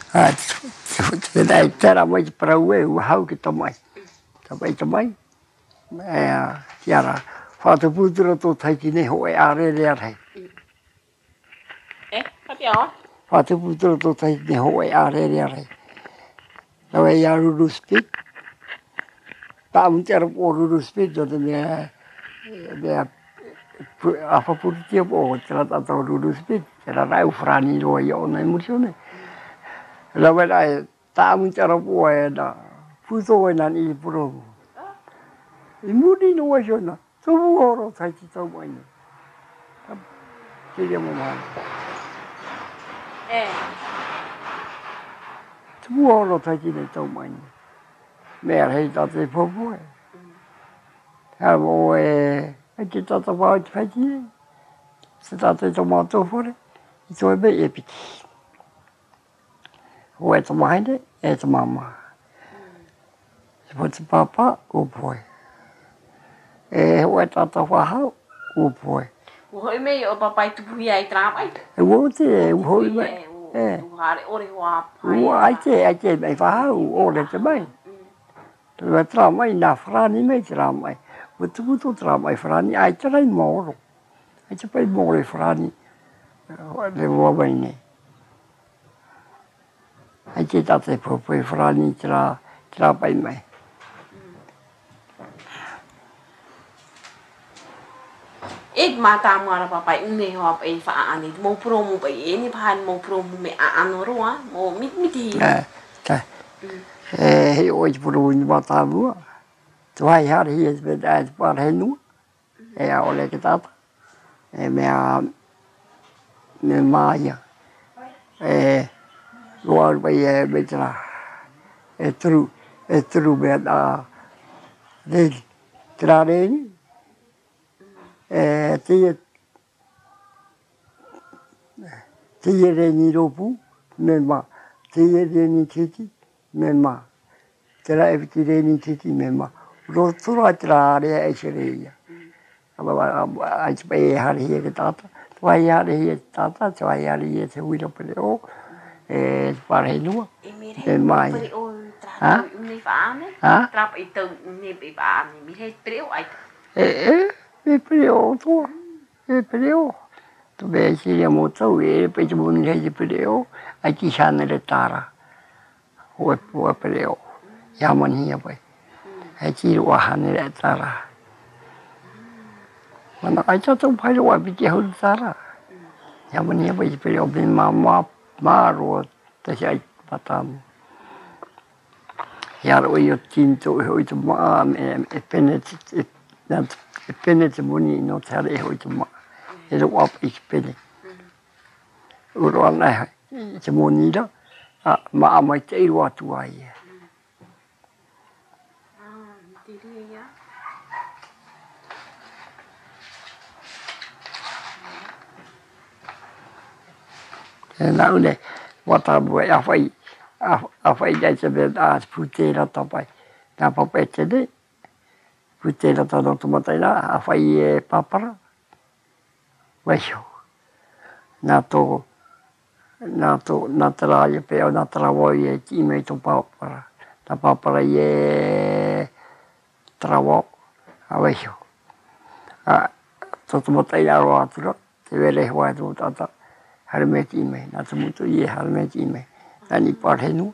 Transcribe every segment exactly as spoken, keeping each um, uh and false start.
Ah, te dai tera mai para o e o hau que tomai. Tamai tamai. Eh, tiara. Fatu putro to tai ki ne ho e are re are. Eh, papio? Fatu putro to tai ne ho e are re are. No e ya ru speak. Pa un tera po ru speak do me me a fa putio po tra ta to ru speak. Era rai u frani ro io na emozione. La vera ta un tera po e da. Fuso e na ni pro. I muri no wa jona. Tu oro tai ti tau mai. Che mo mai. Eh. Tu oro tai ti tau mai. Me rei ta te popo. Ha mo e e ti ta ta vai ti fai. Se ta te tomato fuori. I tuoi be e piti. O e to mai de e to mama. Se po te papa o poi. E o e ta ta wa hau o poi. O hoi me o papai tu pui ai tra mai. E wo te e wo me. Eh. Tu hare ore hoa pai. O ai te ai te mai fa hau o le te mai. Tu va tra mai na frani mai tra mai. O tu tu tra mai frani ai tra in moro. Ai te pai moro frani. O le wo mai ne. Ai te ta te popo frani tra tra pai mai. E mata mara papai une ho pa e fa ani mo pro mo pa e ni pan mo pro mo me ano roa mo mit miti. Eh, ta. Eh, he o pro ni mata mo. Tu ai har hi es bet ai par he nu. E a ole ke tata. E me a me maia. E luar bai e betra. E tru e tru be da de trareni. E te te reni ropu me ma. Te reni titi me ma. Te la e ti reni titi me ma. Ro tura trare e sereia. Ai te pai e hari he ke tata. Tuai hari he tata, tuai hari he te huira pere o. E pare nua. E mai. Pere o tra une fa ane. Tra i tau ne pe fa ane. Mi he pere o ai. E e e pere o tua. E pere o. Tu be si le mo tau e pe te mo ni he pere o. Ai ki sana le tara. O e po pere o. Ya mani ya pai. Ai ki ro hane le tara. Mana ai ta tau pai ro abi ki ho tara. Ya mani ya pai pere o be ma ma ma ro te ai patam. Ja, ro io tinto ho to ma e penet e dat e penet moni no tare ho to ma. E ro op ik penet. Uro ana te moni da. A ma mai te ro atu ai. E na une wata bo ya fai a fai dai se be a putera tapai. Na papete de putera ta no tomatai na a fai e papara. Waisho. Na to na to na tra ye pe na tra voi e ti me to papara. Na papara ye trawo a waisho. A to tomatai na ro atu te vele hoa tu tata. Harmeti me na to muto ye harmeti me. Ani parhenu.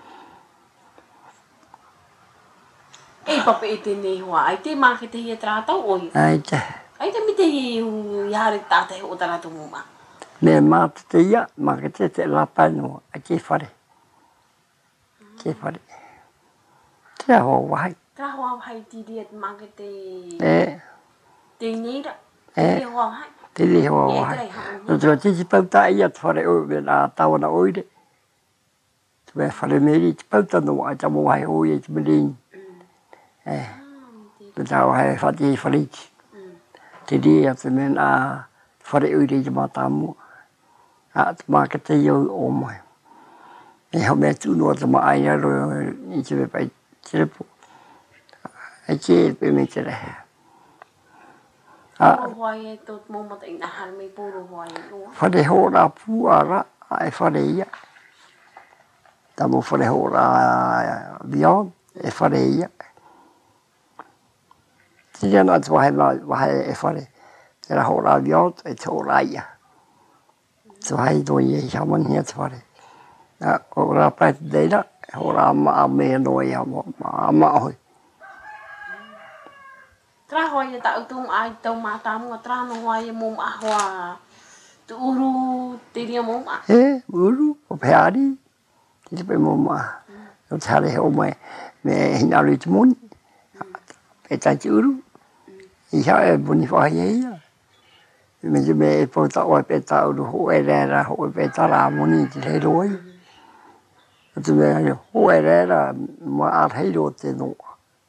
E papa e te nei hoa, ai te mā ke te hia trātau oi? Ai te. Ai te mi te iare tātai o taratu muma? Me mā te te ia, mā ke te te lapa no, ai te whare. Te whare. Te aho wahai. Te aho wahai ti ria mā ke te... E. Te neira? E. Te aho wahai? Te li hoa wahai. No te te te pauta ia te whare o me nā tawana oire. Te me whare meri te pauta no, ai ta mo hai oi e te merini. Eh, te tau hai whati e whariti. Te rea te mena whare ure i te mātāmua. A te māka te iau o mai. E hau mea tūnua te maa ai aro i te me pai te repo. E te e pe me te rehe. Poro hoai e tō mōmata i nā harmei poro hoai e noa. Whare hōra pūara a e whare ia. Tamo fare ora via e fare ia. Ti diano atu wahe mai wahe e fare. Te ra ora via e te ora ia. Te wahe do ia i hamani atu fare. Na ora pai te deira, ora ama a mea no ia ma ama hoi. Tra hoi e ta utung ai tau matamu tra no hoi e mum ahua. Tu uru te ria mum a. E, uru, o peari. Te te pe mum a. O te hare o me, me hinaru i te moni. E tai te uru. I hea e boni whahi e ia. Me te me e pota o e peta uru ho e rera ho e peta rā moni te he roi. O te me ai ho e rera ma ar heiro te noa.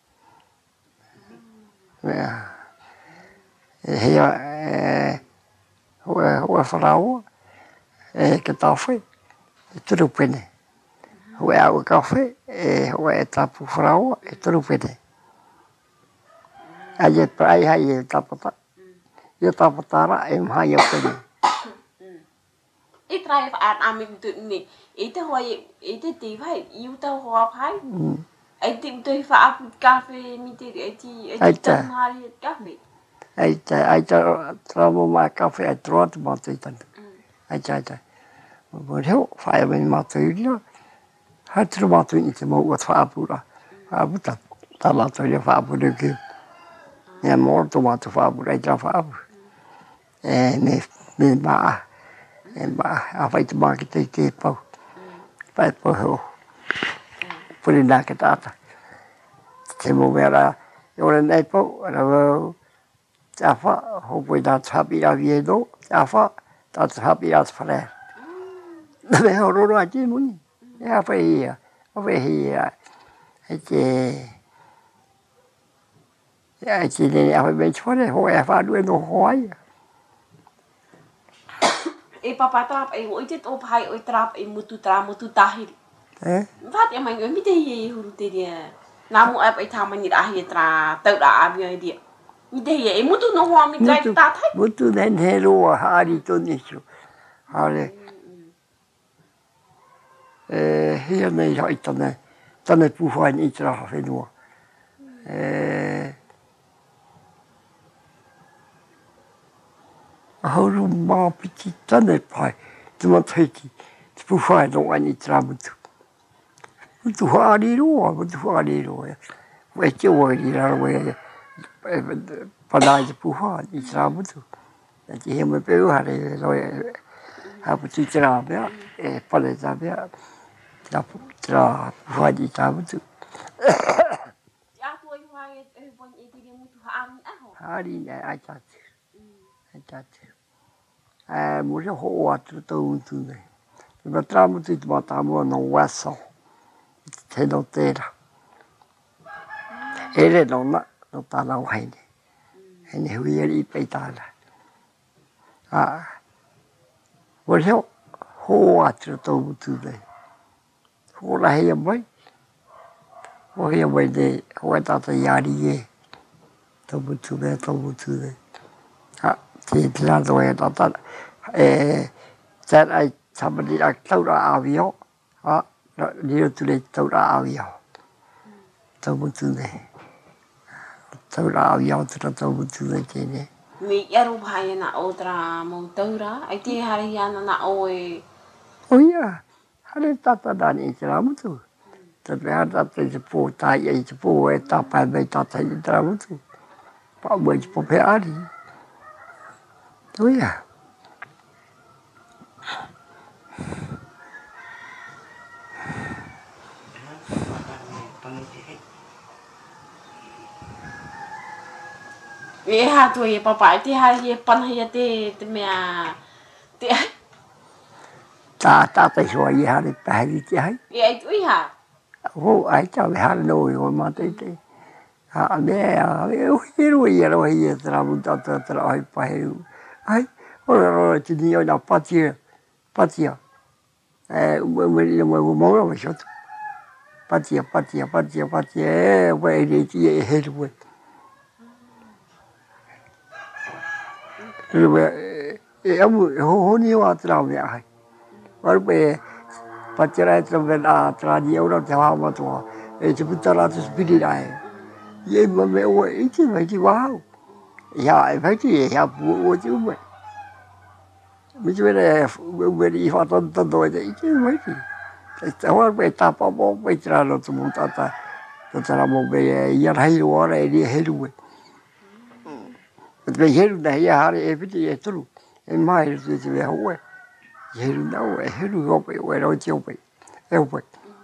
Mea. E hea e ho e ho e wharaua. E ke tawhai. E turu pene. Ho e au kawhai. E ho e tapu wharaua. E turu pene. Ai e prai hai e tapata. Ia tapatara e mhai e pene. E trai whaat ame tu ni. E te hoi e te te vai. Iu tau hoa pai. E te te whaapu kafe mi te e ti e ti tanhari e kafe. Ai te ai te tramo mai kafe ai troat matu i tanu. Ai te ai te. Mo reo whae ame matu i ria. Hai turu matu i te mau at whaapura. Whaaputa. Ta matu i ria whaapura ki. Ia mōr to matu whaapura i tra whaapu. E me me maa. E maa. A whai te maa ki te te pau. Pai pau heo. Puri nā ke tāta. Te mo mea rā. E ore nei pau. Ra wau. Te awha. Hopoi nā tahapi rā vie no. Te awha. Tā tahapi rā te whare. Nā me hao roro a te muni. E a whai ia. A whai ia. E te... E te nene a whai mei te whare. Ho e a whānu e no hoai. E papa trap e o te tō pai o trap e mutu tra mutu tahiri. Eh? Whāt e mai ngoi mi te hi e huru te ria. Nā mu ap e tāmani rahi e tra tau ra avio e ria. Mi te hi e mutu no hoa mi trai tātai. Mutu nen he roa haari toni su. Hare. E hea nei hai tane. Tane puhai ni tra whenua. E... Ahauru māpiti tane pai. Te mataiti. Te puhai no ani tra mutu. Mutu haari roa. Mutu haari roa. Wai te oa i rara wai. Panai te puhai ni tra mutu. E te hea me peu hare. Roi. Hapu tu tra mea. E pale tra mea. Tra puhai ni tra mutu. Te atua i whai e wani e te ria mutu haari aho. Haari nei ai tatu. Ai tatu. E muri ho o atu tau utu nei. Te ma tra mutu i te matamua no waso. Te no tera. Ere no na. No tāna o haine. Hene hui eri i pei tāna. Ah. Muri ho ho o atu tau utu nei. Ho la hea mai. Ho hea mai nei. Ho e tata iari e. Tau utu nei. Tau utu nei. Ah. Te tirado e tata. E. Tēn ai tamani a taura awio. Ah. Niro tule taura awio. Tau utu nei. Taura awio tira tau utu nei tēne. Me iaru pai e na o tra mo taura. Ai te hare hi ana na o e... O ia. Hare tata nani i te ramutu. Te mea tata i te pō tai e i te pō e tapai mei tata i te ramutu. Pa ua i te pope ari. O ia. E hātua e papa, e te hari e panahia te, te mea... Te... Tā tātai soa i hare pahari te hai. E ai tui ha? Ho, ai tā me hare no i o mātai te. Ha, mea, e uhi roi e rohi e te ramu tata te rahi paheru. Ai, ora roa te ni oina patia. Patia. E, ua ua ua ua ua maura wa shotu. Patia, patia, patia, patia. E, ua e reiti e heru e. E, e amu, e ho honi o atu rau mea hai. Warupe e, Patera e tamen a trani ora te hama toa. E te putara te spiri rai. Ie ma me o e te mai ti wahau. Ia e vai ti e hea pu o te ume. Mi te mene umeri i whaton tanto e te i te mai ti. Te hoa me tapa mo me te rano tu mo tata. Te tara mo me i arhei o ara e ni heru e. Te heru na hia hare e piti e turu. E mai te te mea hoe. Heru nau e heru hope o e roi te hope. E hope.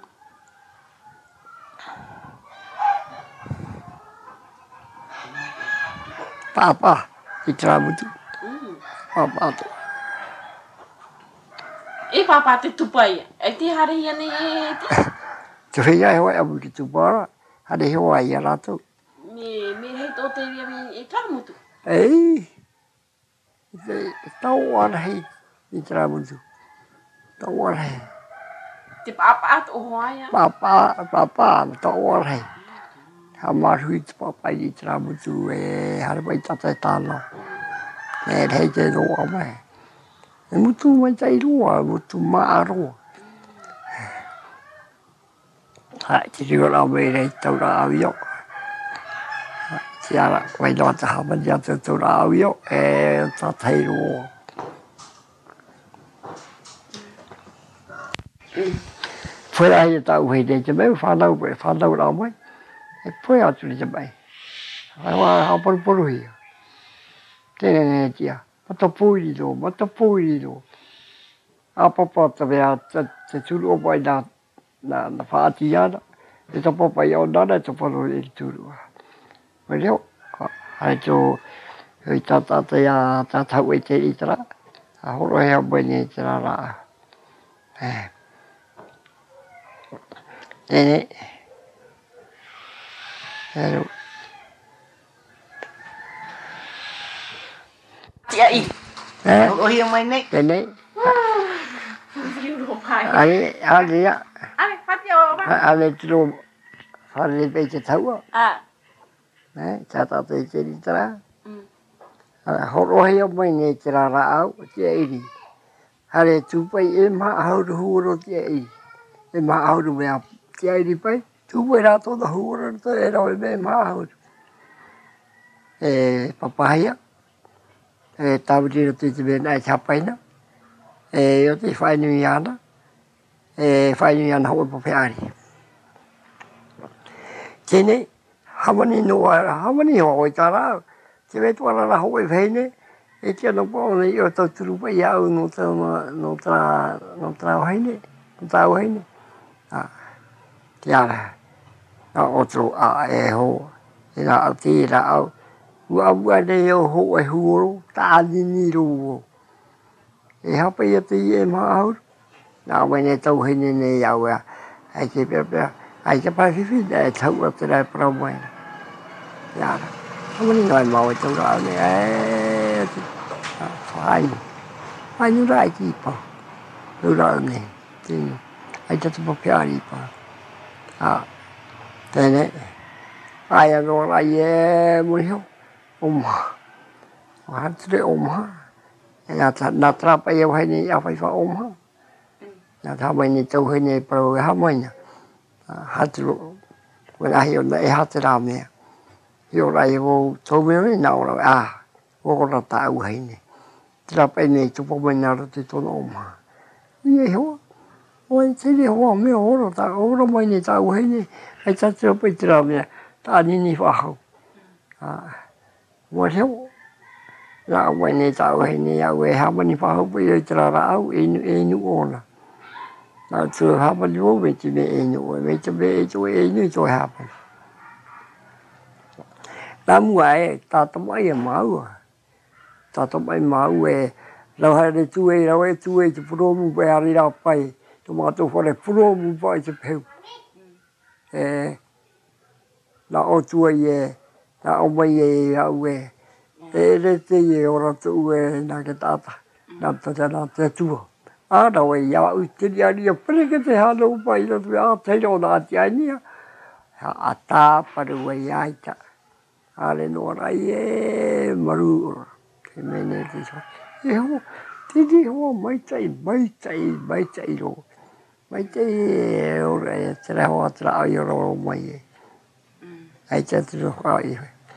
Papa, i tramutu. Papa to. E papa te tupai. E te hare ia ne e te. Te whea e hoa amu ki tupara. Hare hoa i a rato. Me, me hei tō te ria me e tramutu. Ei. Te tau arhei i tramutu. Tau arhei. Te papa atu o hoaia. Papa, papa, tau arhei. Ha marhui te papa i tramutu e hare mai tata e tāna. E rei te roa mai. E mutu mai tai roa, mutu maa roa. Hai, te riora mai rei taura awio. Te ara, koe noa te hamani atu taura awio, e tatai roa. Whera hei tau hei nei te meu, whanau, whanau rā mai. E poe atu ni te mai. Hai wā haparuparu hia. Tēnei nei tia. Mata pūri no, mata pūri no. A papa te mea, te, te turu o mai nā, nā, nā whaati ana. E ta papa i au nana, e ta paro e turu. Mai reo, hai tō, hei tata te a tātau e te itara. A horo hea mai nei te rā rā. Tēnei. Tēnei. Tia i. Eh? O hia mai nei. Tēnei. Hiuro pai. Ai, ale ia. Ale, whati o ma. Ale tiro, whare pei te taua. Ah. Eh, tata te te itara. Horo hea mai nei te rā rā au, tia iri. Hare tūpai e maa hauru huoro tia iri. E maa hauru mea tia iri pai. Tūpai rā tōna huoro to e rau e me maa hauru. E papahia. E tāwatira te te mea nai tapaina. E o te whainui ana. E whainui ana hoa papeari. Tēnei, hamani noa, hamani hoa oi tā rāu. Te me tuara rā hoa e whaine. E tia no pōne i o tau turupa i au no tā, no tā, no tā haine. No tā haine. Te ara. Nā otro a e hoa. E nā au te rā au. Ua ua nei o ho e huoro, tā nini roo. E hapa ia te i e maa aur. Nā mai nei tau hene nei au ea. Ai te pia pia. Ai te pai whiwhi, e tau a te rai parau mai. Iara. Hamani ngai mau e tau rao nei. E te. Whainu. Whainu rai ki pa. Tau rao nei. Tēnei. Ai te tupa piari pa. Tēnei. Ai anō rai e muriho. Oma. O hanture oma. E nā trapa i au hei nei a whaiwha oma. Nā tāmai nei tau hei nei parau e hamaina. Haturo. When ahi o na e hate rā mea. I o rai o tau mea mea nā ora. Ah. O ora tā au hei nei. Trapa i nei tupa mai nā rate tōna oma. I e hoa. O e tere hoa mea ora tā. Ora mai nei tā au hei nei. Ai tā trapa i te rā mea. Tā nini whahau. Ah. Mua reo. Nā mai nei tau hei nei au e hamani whahaupa i o te rara au e nu, e nu ona. Nā tū hamani o me te me e nu o, me te me e tō e nu tō hamani. Nā mua e tāta mai e maua. Tāta mai mau e rau haere tū e rau e tū e te puromu pai hari rā pai. Tō mātou whare puromu pai te peu. E nā o tua i e nā o mai e au e, e re te e ora tu e nā ke tāta, nā tata nā te tua. Āna wei ia u te riani a pereke te hana upa i rotu a teiro nā te ainia. A tā paru wei aita. Āre no rai e maru ora. Te mene te so. E ho, te te ho maitai, maitai, maitai ro. mai te ora e tra ho tra io ro mai ai te tro ai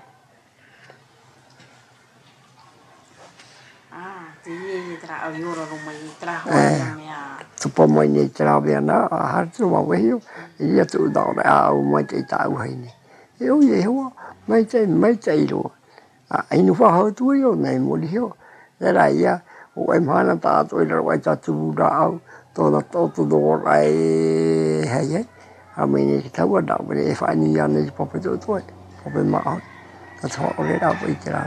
ah te ye tra io ro mai tra ho eh mea tu po mai ni tra bia na har tu ma we yo ia tu da na au mai te ta u hai ni eu ye ho mai te mai te ro ai nu fa ho tu yo nei mo li yo era ia o em hana ta to i ro ai ta tu da au to da to tu do ai hai ai a mai ni ta wa da me e fa ni ya ni po pe to to po pe ma ka to o le da po i tra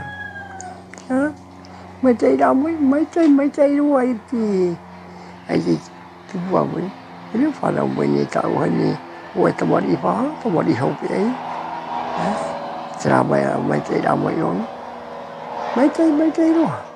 mai te da mai mai te mai te ro ai ti ai ti tu wa mai ele fa da mai ni ta o ni o ta ma di fa to ma di ho pe ai tra mai mai te da mai yo mai te mai te ro